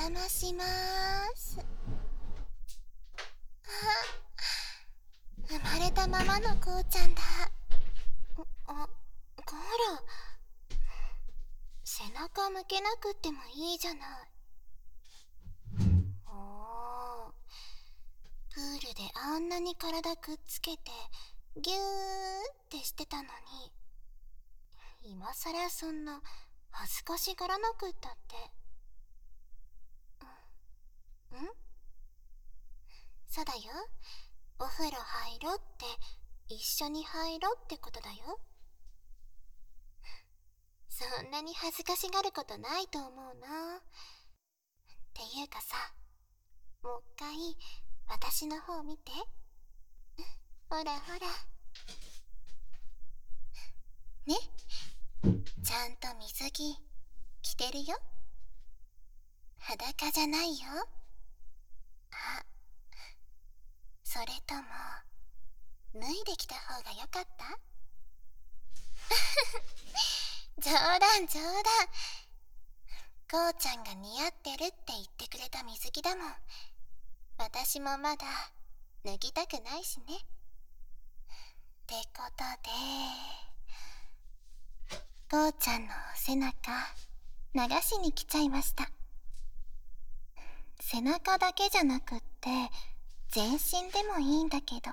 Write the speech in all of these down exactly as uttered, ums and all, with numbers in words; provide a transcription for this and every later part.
邪魔しまーす。あ、生まれたままのこうちゃんだ。あ、コーラ、背中向けなくってもいいじゃない。おー、プールであんなに体くっつけてギューってしてたのに、今さらそんな恥ずかしがらなくったって。んそうだよ。お風呂入ろって、一緒に入ろってことだよ。そんなに恥ずかしがることないと思うな。っていうかさ、もう一回私の方見て。ほらほらね、ちゃんと水着着てるよ。裸じゃないよ。あ、それとも脱いできた方がよかった？冗談冗談。こうちゃんが似合ってるって言ってくれた水着だもん。私もまだ脱ぎたくないしね。ってことで、こうちゃんの背中流しに来ちゃいました。背中だけじゃなくって全身でもいいんだけど。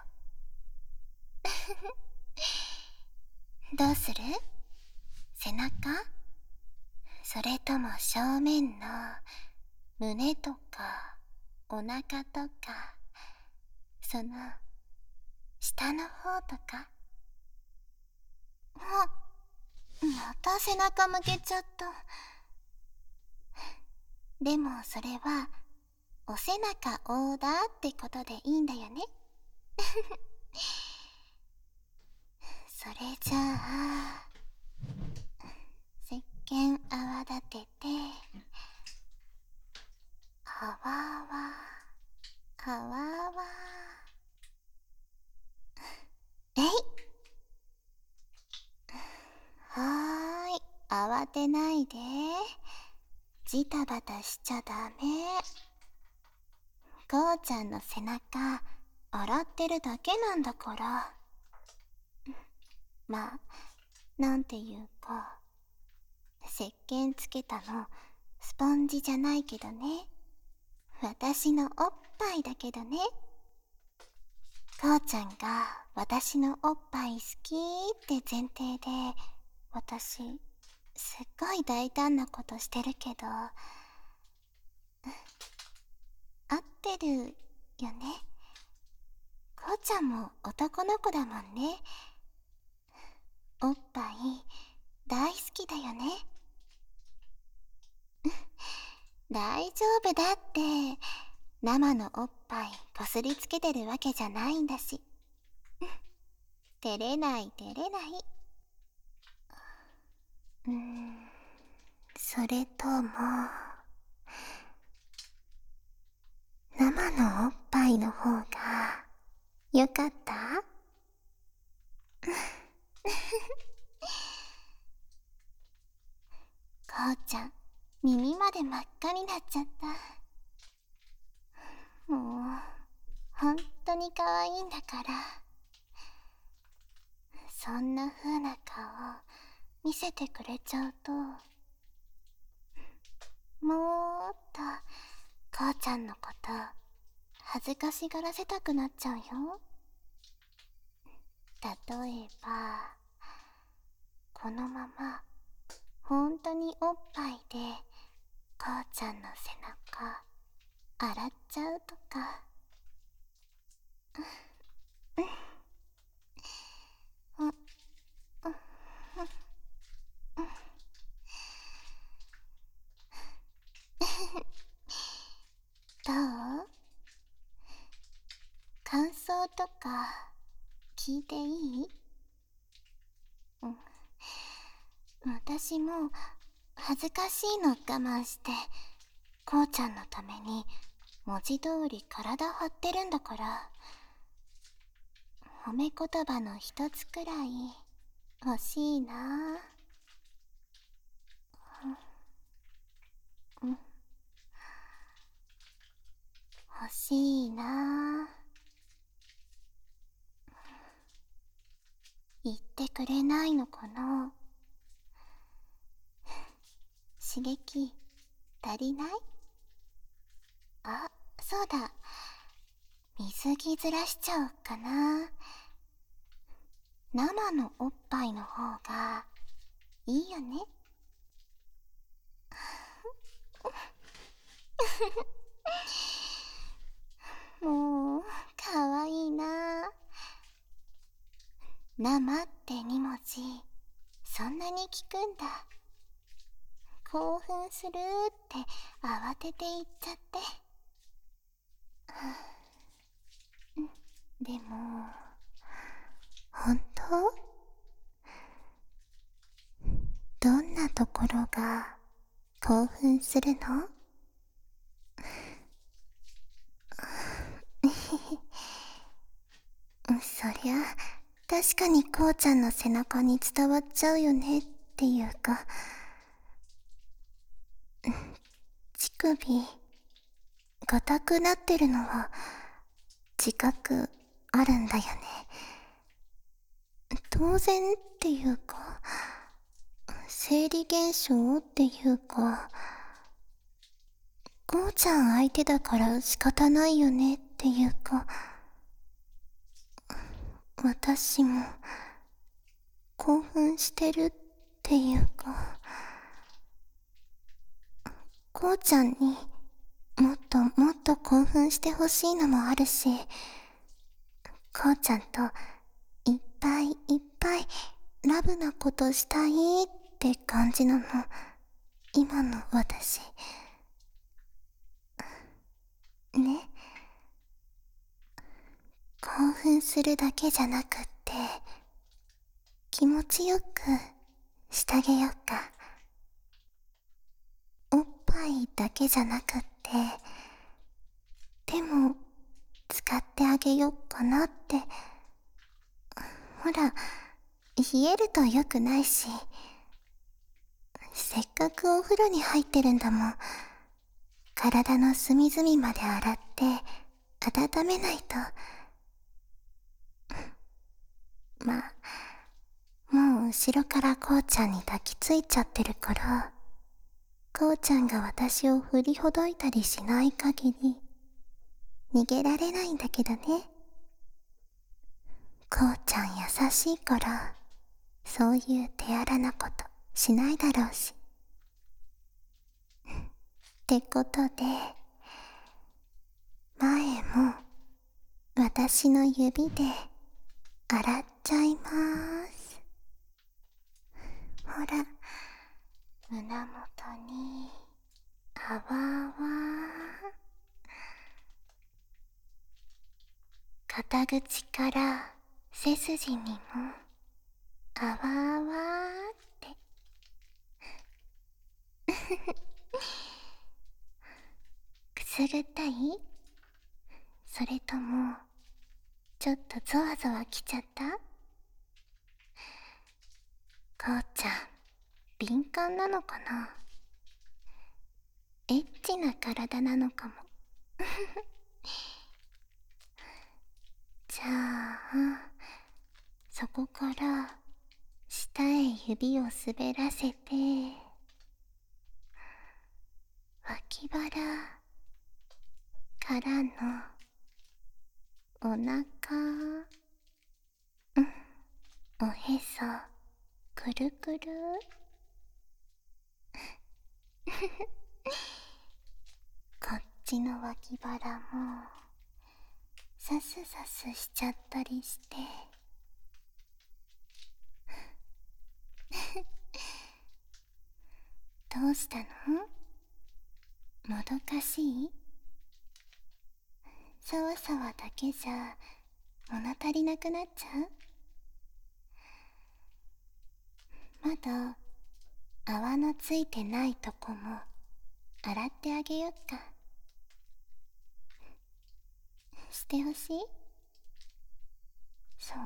どうする？背中？それとも正面の胸とかお腹とか、その下の方とか。あ、また背中向けちゃった。でもそれはお背中オーダーってことでいいんだよね。それじゃあ石鹸泡立てて、あわわあわわ、えい。はーい、慌てないで。ジタバタしちゃダメ。こうちゃんの背中洗ってるだけなんだから。まあ、なんていうか、石鹸つけたのスポンジじゃないけどね。私のおっぱいだけどね。こうちゃんが私のおっぱい好きって前提で、私すっごい大胆なことしてるけど、合ってるよね。こうちゃんも男の子だもんね。おっぱい大好きだよね。大丈夫だって。生のおっぱいこすりつけてるわけじゃないんだし。照れない照れない。うーん、それとも生のおっぱいの方がよかった？こうちゃん、耳まで真っ赤になっちゃった。もうほんとに可愛いんだから。そんな風な顔見せてくれちゃうと、もっとこうちゃんのこと恥ずかしがらせたくなっちゃうよ。例えばこのままほんとにおっぱいでこうちゃんの背中洗っちゃうとか。どう？感想とか聞いていい？うん、私も恥ずかしいの我慢してこうちゃんのために文字通り体張ってるんだから、褒め言葉の一つくらい欲しいな。うん、 な。言ってくれないのかな。刺激足りない？あ、そうだ。水着ずらしちゃおうかな。生のおっぱいの方がいいよね。もうかわいいな。生ってに文字そんなに聞くんだ。興奮するって慌てて言っちゃって。でも本当？どんなところが興奮するの？そりゃ確かにこうちゃんの背中に伝わっちゃうよねっていうか、乳首硬くなってるのは自覚あるんだよね。当然っていうか、生理現象っていうか、こうちゃん相手だから仕方ないよねっていうか、私も興奮してるっていうか、こうちゃんにもっともっと興奮してほしいのもあるし、こうちゃんといっぱいいっぱいラブなことしたいって感じなの、今の私ね。興奮するだけじゃなくって気持ちよくしてあげようか。おっぱいだけじゃなくって手も使ってあげようかなって。ほら、冷えると良くないし、せっかくお風呂に入ってるんだもん。体の隅々まで洗って温めないと。まあもう後ろからこうちゃんに抱きついちゃってるから、こうちゃんが私を振りほどいたりしない限り逃げられないんだけどね。こうちゃん優しいからそういう手荒なことしないだろうし。ってことで、前も私の指で洗っちゃいまーす。ほら、胸元にあわあわ、肩口から背筋にもあわあわって。くすぐったい？それともちょっとゾワゾワきちゃった？こうちゃん敏感なのかな？エッチな体なのかも。じゃあそこから下へ指を滑らせて、脇腹からのお腹、うん、おへそくるくる。こっちの脇腹もさすさすしちゃったりして。どうしたの？もどかしい？さわさわだけじゃ物足りなくなっちゃう？まだ泡のついてないとこも洗ってあげよっか。してほしい？そう？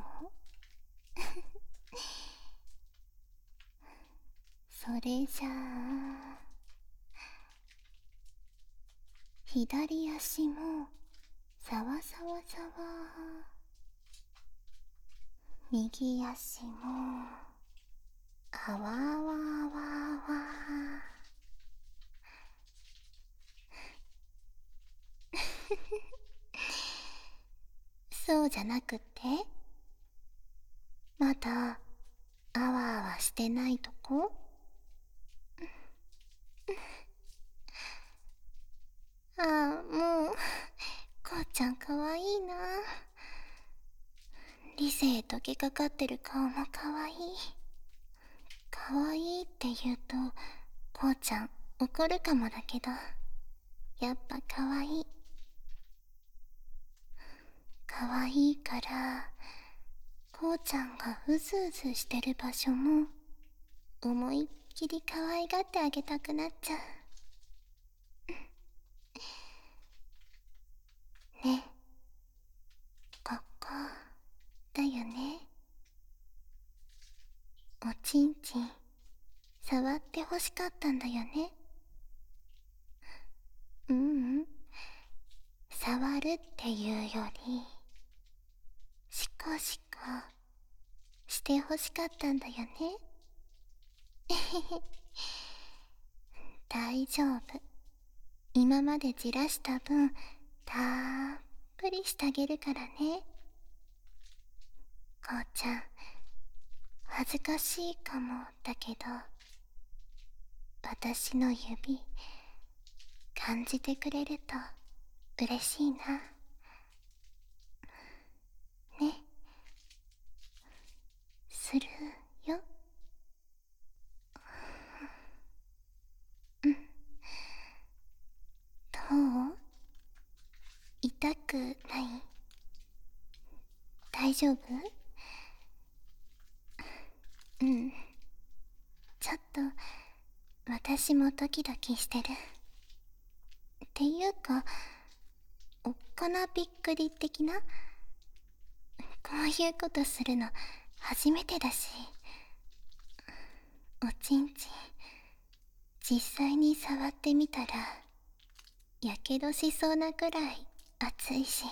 それじゃあ左足もさわさわさわ。右足もあわあわあわあわ。そうじゃなくて、まだあわあわしてないとこ。ああ、もうこうちゃんかわいいな。理性溶けかかってる顔もかわいい。かわいいって言うとこうちゃん怒るかもだけど、やっぱかわいい。かわいいからこうちゃんがうずうずしてる場所も思いっきり可愛がってあげたくなっちゃう。ね、ここだよね。おちんちん触ってほしかったんだよね。ううん、触るっていうよりシコシコしてほしかったんだよね。大丈夫、今までじらした分たっぷりしてあげるからね。こうちゃん恥ずかしいかもだけど、私の指感じてくれると嬉しいな。ね、するよ。うん、どう？痛くない？大丈夫？うん、ちょっと私もドキドキしてる。っていうかおっかなびっくり的な、こういうことするの初めてだし。おちんちん実際に触ってみたらやけどしそうなくらい熱いし。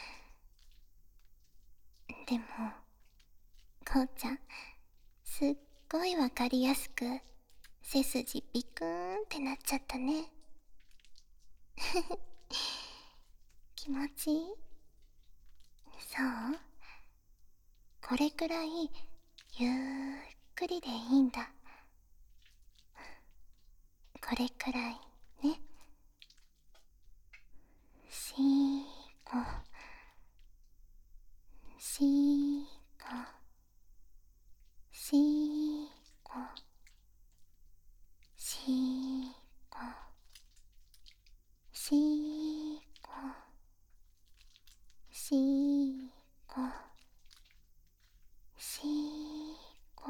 でもこうちゃんすっごいわかりやすく背筋ビクーンってなっちゃったね。気持ちいい？そう、これくらいゆっくりでいいんだ。これくらいね。しーこしーこしーこしーこしーこしーこしーこ。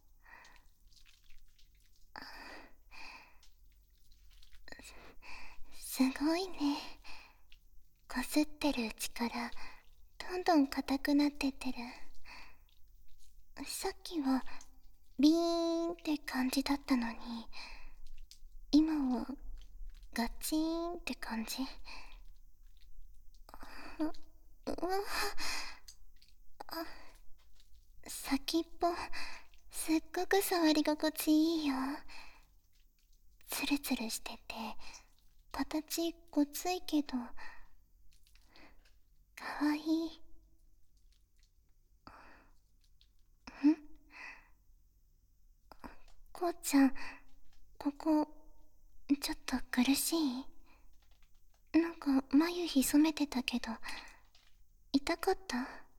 すごいね。こすってるうちからどんどん硬くなってってる。さっきはビーンって感じだったのに、今はガチーンって感じ。ううわ、あ、先っぽすっごく触り心地いいよ。ツルツルしてて形ごついけどかわいい。ん？こうちゃん、ここちょっと苦しい？なんか眉潜めてたけど痛かった？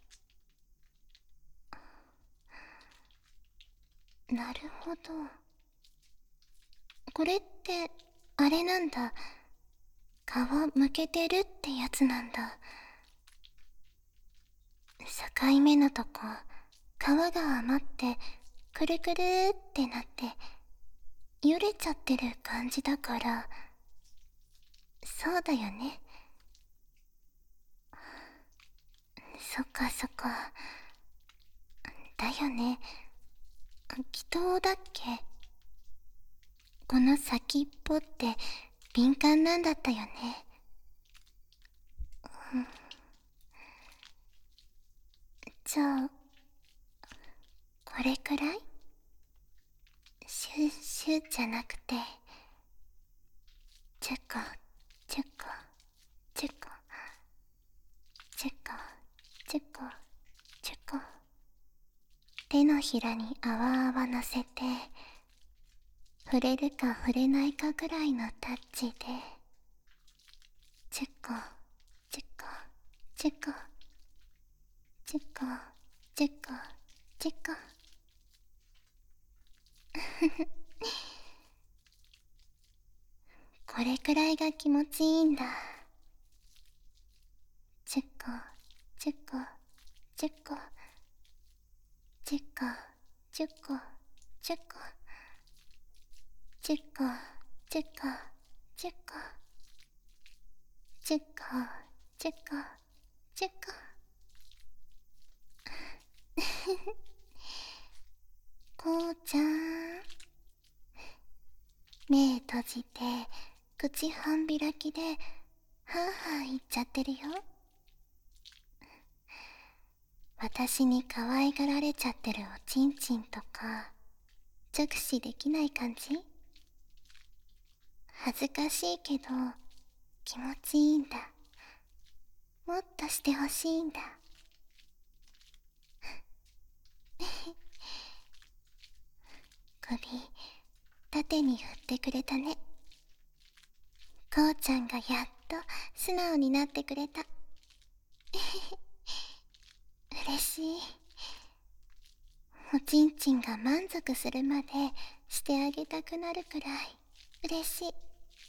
なるほど、これってあれなんだ。皮むけてるってやつなんだ。境目のとこ皮が余ってくるくるってなってよれちゃってる感じだから。そうだよね。そっかそっか、だよね。気筒だっけ？この先っぽって敏感なんだったよね。 じゃあこれくらい？シュッシュッじゃなくて、チェコチェコチェコチェコチェコチェコ。手のひらに泡泡乗せて、触れるか触れないかぐらいのタッチで、チェコチェコチェコチェコチェコチェコ。これくらいが気持ちいいんだ。チェコチェコチェコチェコチェコチェコチェコチェコチェコチェコチェコチェコチェコ。こうちゃん、目閉じて口半開きではぁはぁ言っちゃってるよ。私に可愛がられちゃってるおちんちんとか直視できない感じ？恥ずかしいけど気持ちいいんだ。もっとしてほしいんだ。首縦に振ってくれたね。こうちゃんがやっと素直になってくれた。嬉しい。おちんちんが満足するまでしてあげたくなるくらい嬉しい。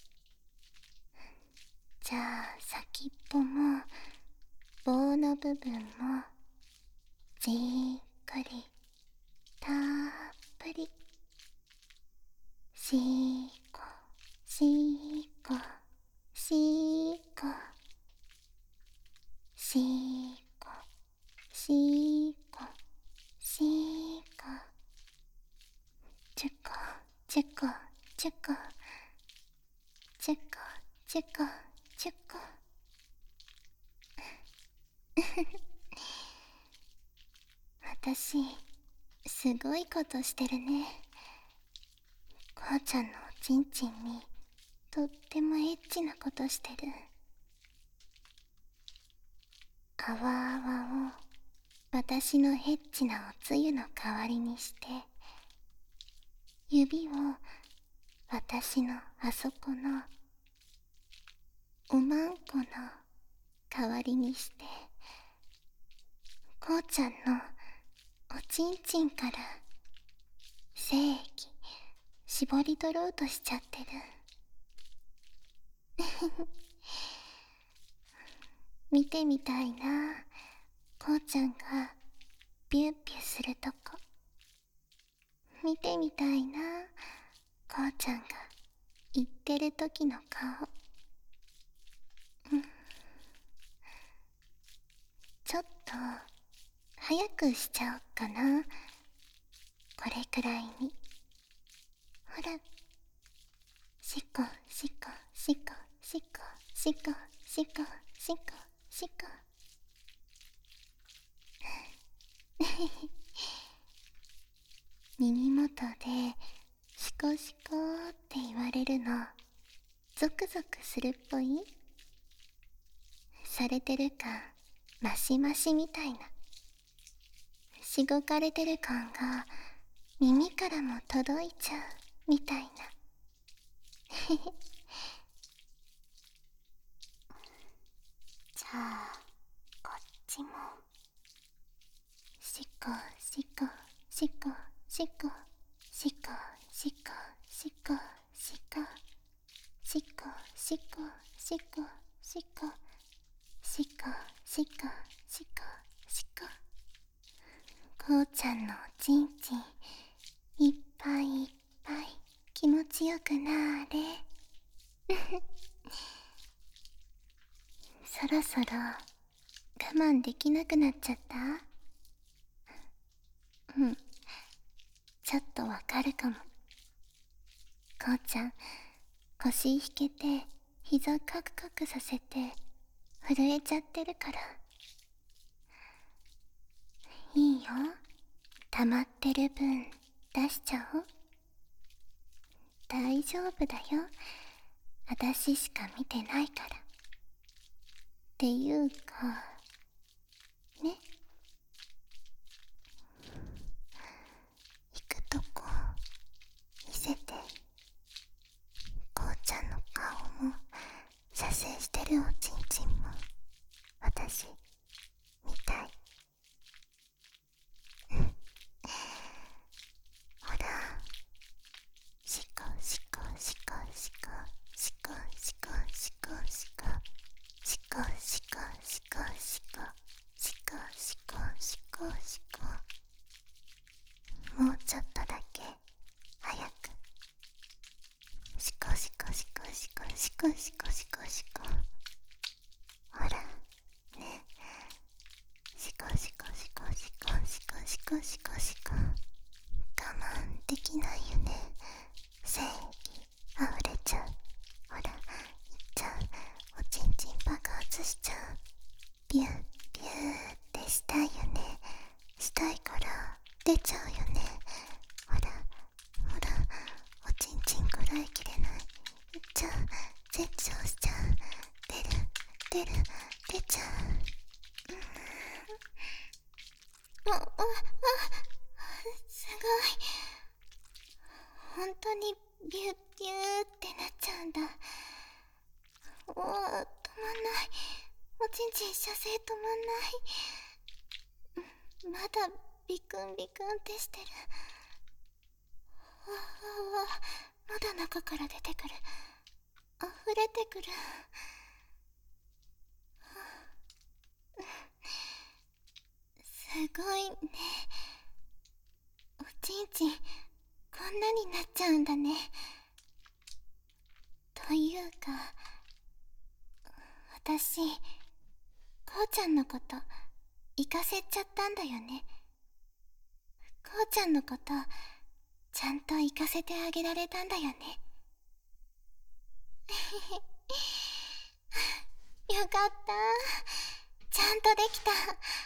じゃあ先っぽも棒の部分もじっくりたっぷりしーこしーこしーこしーこしーこしーこ。チェコチェコチェコチェコチェコチェコ。私すごいことしてるね。こうちゃんのおちんちんにとってもエッチなことしてる。泡泡を私のエッチなおつゆの代わりにして、指を私のあそこのおまんこの代わりにして、こうちゃんのおちんちんから精液絞り取ろうとしちゃってる。見てみたいな、こうちゃんがビュービューするとこ。見てみたいな、こうちゃんが言ってる時の顔。うん、ちょっと早くしちゃおっかな。これくらいに。ほら、しこしこしこしこしこしこしこしこ。耳元でシコシコって言われるのゾクゾクするっぽい？されてる感マシマシみたいな、しごかれてる感が耳からも届いちゃうみたいな。じゃあこっちもしこしこしこしこしこしこしこしこしこしこしこしこしこしこしこしこ。こうちゃんのおちんちんいっぱいいっぱい気持ちよくなーれ。そろそろ我慢できなくなっちゃった？うん、ちょっとわかるかも。こうちゃん腰引けて膝カクカクさせて震えちゃってるから。 いいよ。溜まってる分出しちゃおう。大丈夫だよ。私しか見てないから。っていうかね。行くとこ見せて。こうちゃんの顔も写生してるおちんちんも私見たい。ほら、しこしこしこしこしこしこしこしこしこしこしこしこしこしこしこしこ。もうちょっとだけ早く。しこしこしこしこしこしこしこしこ。ほらね。しこしこしこしこしこしこしこしこ。我慢できないよね。精液溢れちゃう。ほら、いっちゃう。おちんちん爆発しちゃう。ビュービューってしたいよね。したいから出ちゃうよね。ほらほら、おちんちんこらえきれない。いっちゃう。絶頂しちゃう。出る出る出ちゃう。うん、あああ、すごい。本当にビュービューってなっちゃうんだ。おー、止まんない。おちんちん射精止まんない。まだビクンビクンってしてる。わわわ、まだ中から出てくる。溢れてくる。すごいね。おちんちんこんなになっちゃうんだね。というか、私こうちゃんのこと行かせちゃったんだよね。こうちゃんのことちゃんと行かせてあげられたんだよね。よかった。ちゃんとできた。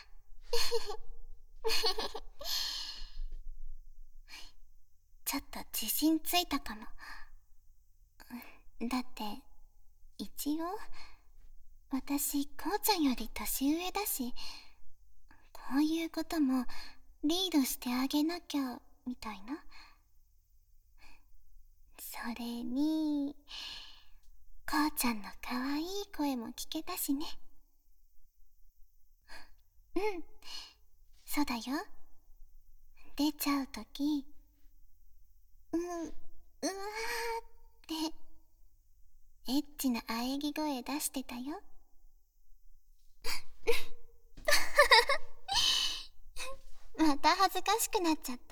ちょっと自信ついたかも。だって一応私こうちゃんより年上だし、こういうこともリードしてあげなきゃみたいな。それにこうちゃんの可愛い声も聞けたしね。うん、そうだよ。出ちゃうとき、う、うわーってエッチな喘ぎ声出してたよ。また恥ずかしくなっちゃった。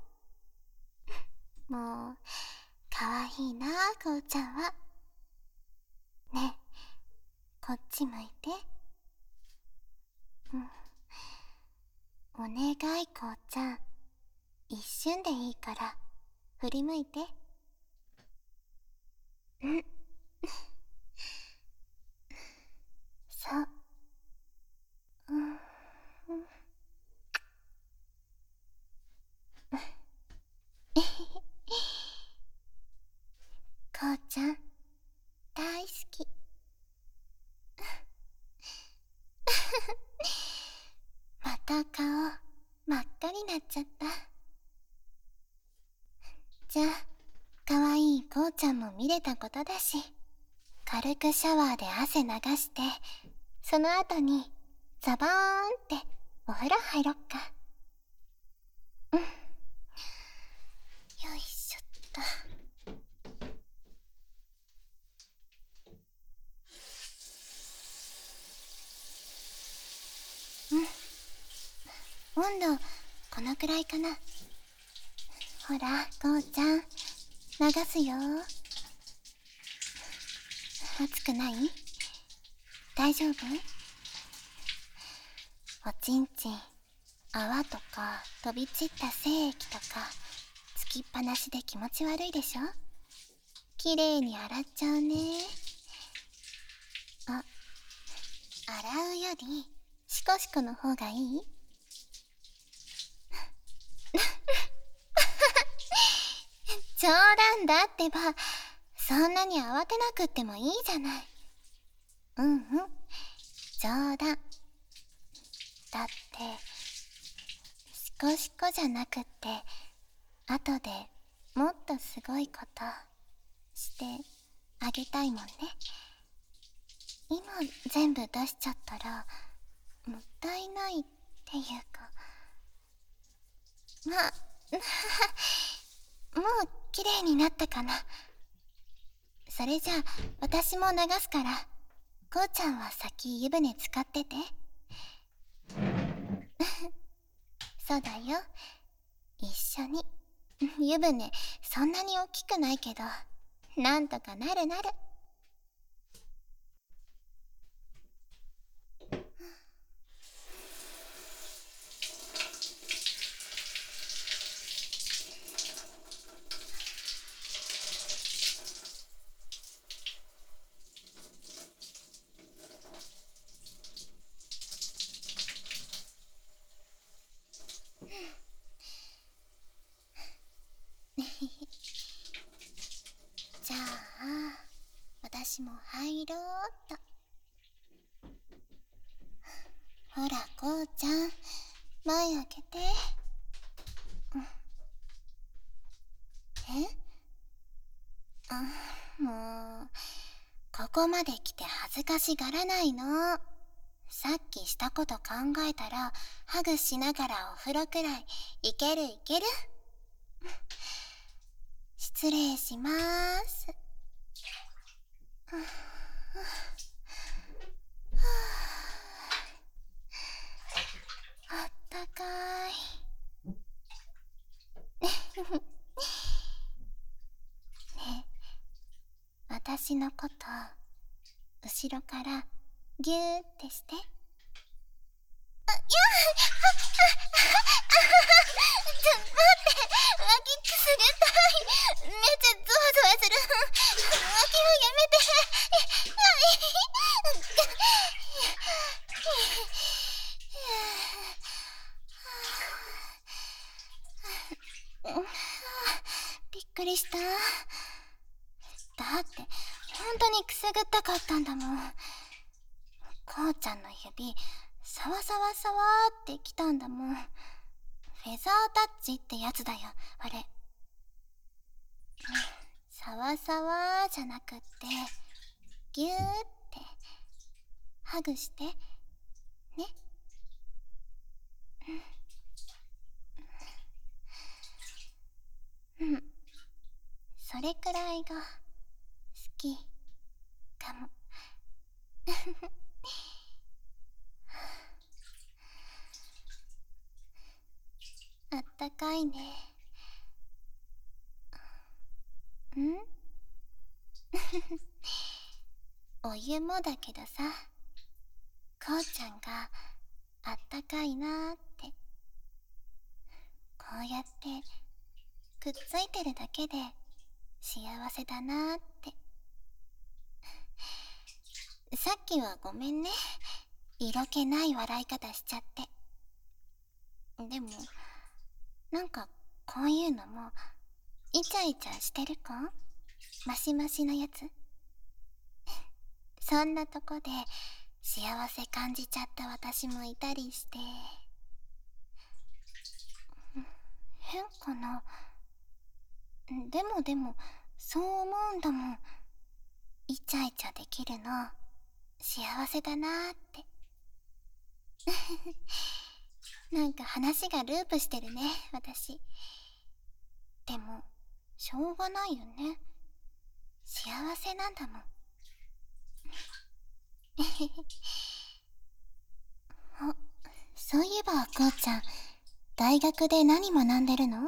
もうかわいいな、こうちゃんは。ねえ、こっち向いて。うん、お願い、こうちゃん。一瞬でいいから振り向いて。うん、そう。うん、うん、こうちゃん大好き。また顔真っ赤になっちゃった。じゃあかわいいこうちゃんも見れたことだし、軽くシャワーで汗流して、その後にザバーンってお風呂入ろっか。うん、よいしょっと。うん、温度このくらいかな。ほらこうちゃん、流すよ。熱くない？大丈夫？おちんちん泡とか飛び散った精液とかつきっぱなしで気持ち悪いでしょ。きれいに洗っちゃうね。あ、洗うよりシコシコの方がいい？ 冗談だってば。そんなに慌てなくってもいいじゃない。うんうん、冗談だって。シコシコじゃなくって、後でもっとすごいことしてあげたいもんね。今全部出しちゃったらもったいないっていうか、まもう綺麗になったかな。それじゃあ私も流すから、こうちゃんは先湯船使ってて。そうだよ、一緒に。湯船そんなに大きくないけど、なんとかなるなる。じゃあ私も入ろうっと。ほらこうちゃん、前開けて。うん、えあ、もうここまで来て恥ずかしがらないの。さっきしたこと考えたらハグしながらお風呂くらいいけるいける。失礼しまーす。あったかい。ねえ、私のこと後ろからギューってして。あ、いや、あ、あ、あ、ちょ、待って、脇くすぐったい。めっちゃゾワゾワする。脇はやめて。びっくりした。だって本当にくすぐったかったんだもん。こうちゃんの指サワサワサワーってきたんだもん。フェザータッチってやつだよ、あれ。サワサワーじゃなくってギューってハグしてね。うん、それくらいが好きかも。あったかいね。んお湯もだけどさ、こうちゃんがあったかいなーって、こうやってくっついてるだけで幸せだなーって。さっきはごめんね、色気ない笑い方しちゃって。でもなんかこういうのもイチャイチャしてるか？マシマシのやつ。そんなとこで幸せ感じちゃった私もいたりして。変かな。でもでもそう思うんだもん。イチャイチャできるの幸せだなーって。なんか話がループしてるね、私。でもしょうがないよね、幸せなんだもん。あ、そういえばこうちゃん、大学で何学んでるの？へ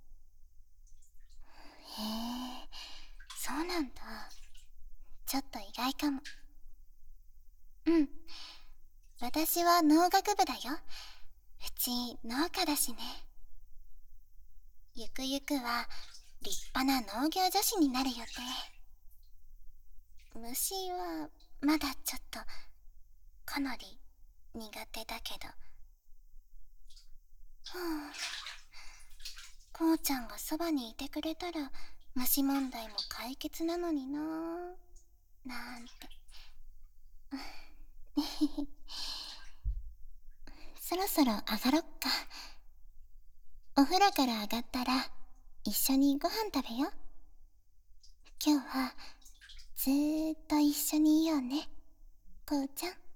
え、そうなんだ。ちょっと意外かも。うん、私は農学部だよ。うち農家だしね。ゆくゆくは立派な農業女子になる予定。虫はまだちょっとかなり苦手だけど。はあ、こうちゃんがそばにいてくれたら虫問題も解決なのになーなんて。そろそろ上がろっか。お風呂から上がったら一緒にご飯食べよう。今日はずーっと一緒にいようね、こうちゃん。